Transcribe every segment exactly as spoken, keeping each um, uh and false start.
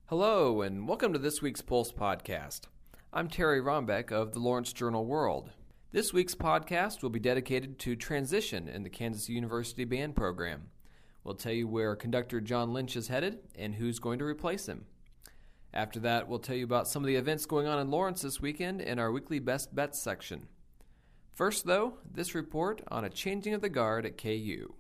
Hello, and welcome to this week's Pulse Podcast. I'm Terry Rombeck of the Lawrence Journal World. This week's podcast will be dedicated to transition in the Kansas University Band Program. We'll tell you where conductor John Lynch is headed and who's going to replace him. After that, we'll tell you about some of the events going on in Lawrence this weekend in our weekly Best Bets section. First, though, this report on a changing of the guard at K U.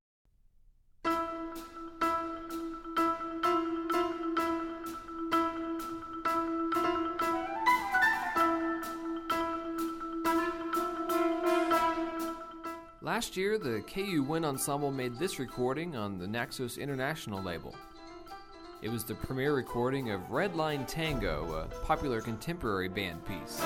Last year, the K U Wind Ensemble made this recording on the Naxos International label. It was the premiere recording of Red Line Tango, a popular contemporary band piece.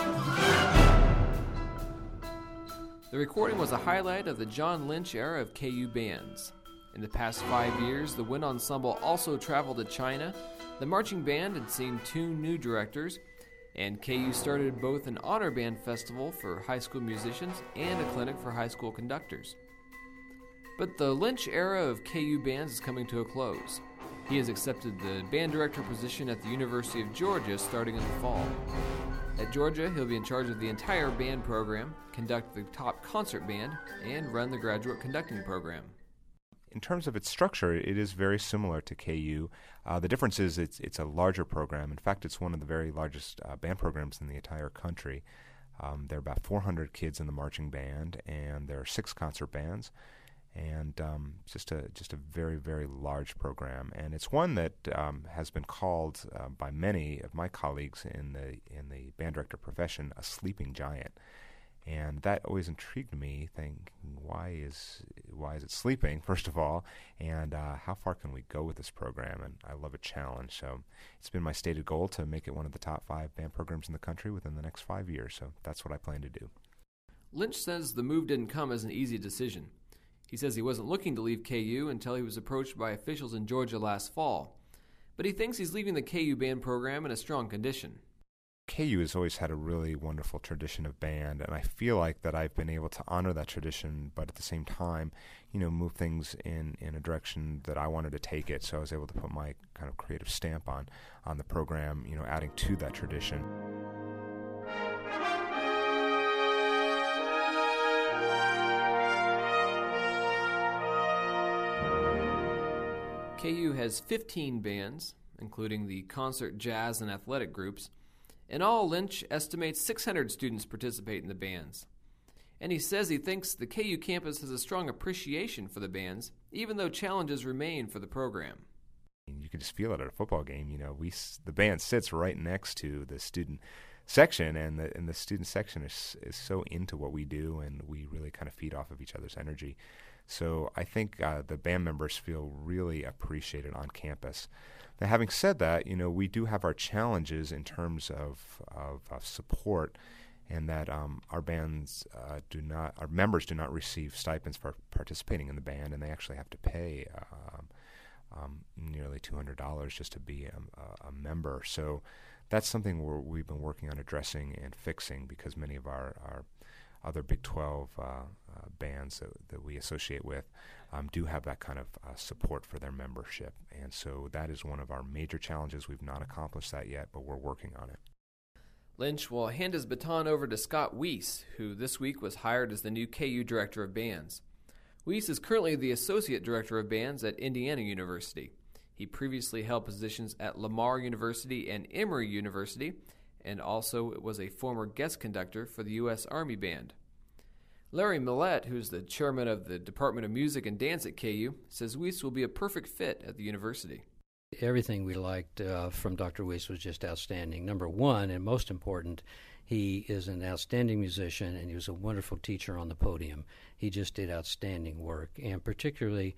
The recording was a highlight of the John Lynch era of K U bands. In the past five years, the Wind Ensemble also traveled to China. The marching band had seen two new directors, and K U started both an honor band festival for high school musicians and a clinic for high school conductors. But the Lynch era of K U bands is coming to a close. He has accepted the band director position at the University of Georgia starting in the fall. At Georgia, he'll be in charge of the entire band program, conduct the top concert band, and run the graduate conducting program. In terms of its structure, it is very similar to K U. Uh, the difference is it's it's a larger program. In fact, it's one of the very largest uh, band programs in the entire country. Um, there are about four hundred kids in the marching band, and there are six concert bands, and um, just a just a very very large program. And it's one that um, has been called uh, by many of my colleagues in the in the band director profession a sleeping giant. And that always intrigued me, thinking, why is why is it sleeping, first of all, and uh, how far can we go with this program? And I love a challenge, so it's been my stated goal to make it one of the top five band programs in the country within the next five years, so that's what I plan to do. Lynch says the move didn't come as an easy decision. He says he wasn't looking to leave K U until he was approached by officials in Georgia last fall, but he thinks he's leaving the K U band program in a strong condition. K U has always had a really wonderful tradition of band, and I feel like that I've been able to honor that tradition, but at the same time, you know, move things in, in a direction that I wanted to take it, so I was able to put my kind of creative stamp on, on the program, you know, adding to that tradition. K U has fifteen bands, including the concert, jazz, and athletic groups. In all, Lynch estimates six hundred students participate in the bands. And he says he thinks the K U campus has a strong appreciation for the bands, even though challenges remain for the program. You can just feel it at a football game. You know, we the band sits right next to the student section, and the and the student section is is so into what we do, and we really kind of feed off of each other's energy. So I think uh, the band members feel really appreciated on campus. Now, having said that, you know, we do have our challenges in terms of of, of support, and that um, our bands uh, do not, our members do not receive stipends for participating in the band, and they actually have to pay um, um, nearly two hundred dollars just to be a, a member. So that's something we're, we've been working on addressing and fixing, because many of our, our other Big twelve uh, uh, bands that, that we associate with um, do have that kind of uh, support for their membership. And so that is one of our major challenges. We've not accomplished that yet, but we're working on it. Lynch will hand his baton over to Scott Weiss, who this week was hired as the new K U Director of Bands. Weiss is currently the Associate Director of Bands at Indiana University. He previously held positions at Lamar University and Emory University, and also was a former guest conductor for the U S Army Band. Larry Millett, who's the chairman of the Department of Music and Dance at K U, says Weiss will be a perfect fit at the university. Everything we liked uh, from Doctor Weiss was just outstanding. Number one, and most important, he is an outstanding musician, and he was a wonderful teacher on the podium. He just did outstanding work, and particularly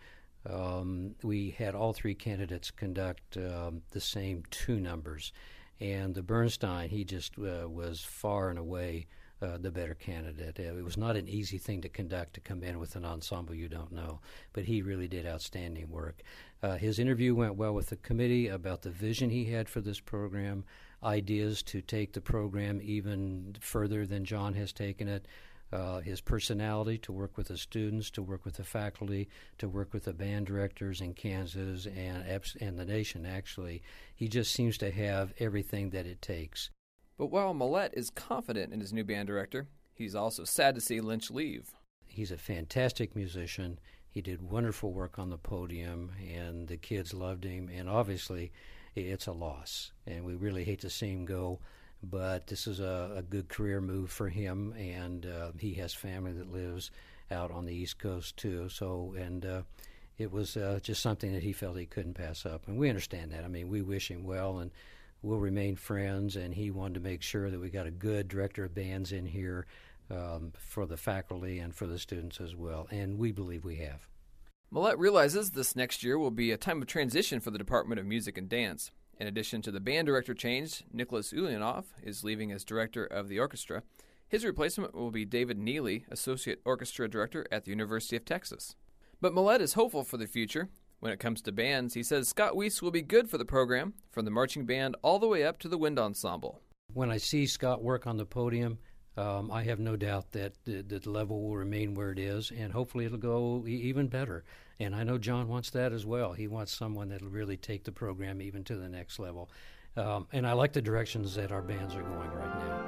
um, we had all three candidates conduct um, the same two numbers. And the Bernstein, he just uh, was far and away uh, the better candidate. It was not an easy thing to conduct, to come in with an ensemble you don't know, but he really did outstanding work. Uh, his interview went well with the committee about the vision he had for this program, ideas to take the program even further than John has taken it. uh, his personality to work with the students, to work with the faculty, to work with the band directors in Kansas and, and the nation, actually. He just seems to have everything that it takes. But while Millette is confident in his new band director, he's also sad to see Lynch leave. He's a fantastic musician. He did wonderful work on the podium, and the kids loved him, and obviously it's a loss, and we really hate to see him go, but this is a, a good career move for him, and uh, he has family that lives out on the East Coast too, so, and uh, it was uh, just something that he felt he couldn't pass up, and we understand that. I mean, we wish him well, and we'll remain friends, and he wanted to make sure that we got a good director of bands in here um, for the faculty and for the students as well, and we believe we have. Millette realizes this next year will be a time of transition for the Department of Music and Dance. In addition to the band director change, Nicholas Ulyanov is leaving as director of the orchestra. His replacement will be David Neely, Associate Orchestra Director at the University of Texas. But Millette is hopeful for the future. When it comes to bands, he says Scott Weiss will be good for the program, from the marching band all the way up to the wind ensemble. When I see Scott work on the podium, Um, I have no doubt that the, the level will remain where it is, and hopefully it'll go e- even better. And I know John wants that as well. He wants someone that will really take the program even to the next level. Um, and I like the directions that our bands are going right now.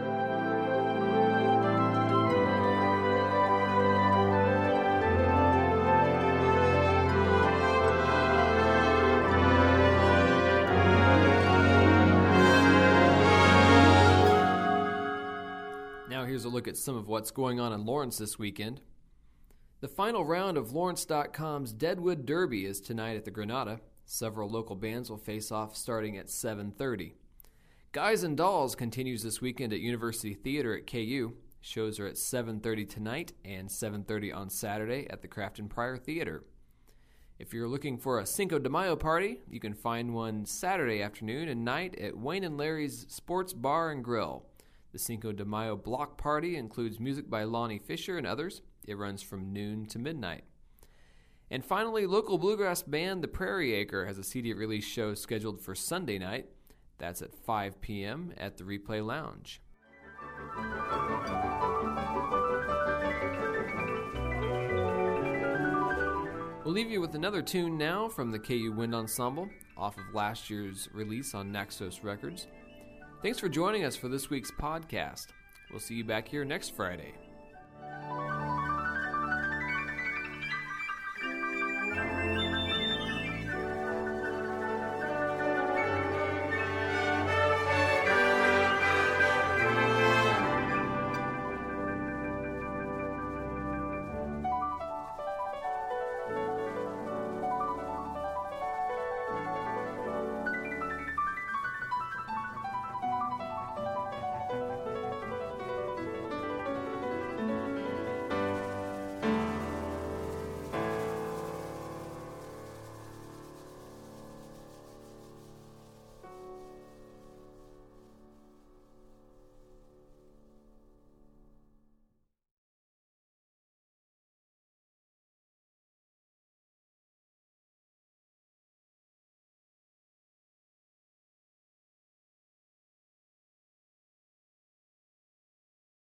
Here's a look at some of what's going on in Lawrence this weekend. The final round of Lawrence dot com's Deadwood Derby is tonight at the Granada. Several local bands will face off starting at seven thirty. Guys and Dolls continues this weekend at University Theater at K U. Shows are at seven thirty tonight and seven thirty on Saturday at the Crafton Pryor Theater. If you're looking for a Cinco de Mayo party, you can find one Saturday afternoon and night at Wayne and Larry's Sports Bar and Grill. The Cinco de Mayo block party includes music by Lonnie Fisher and others. It runs from noon to midnight. And finally, local bluegrass band The Prairie Acre has a C D release show scheduled for Sunday night. That's at five p.m. at the Replay Lounge. We'll leave you with another tune now from the K U Wind Ensemble, off of last year's release on Naxos Records. Thanks for joining us for this week's podcast. We'll see you back here next Friday.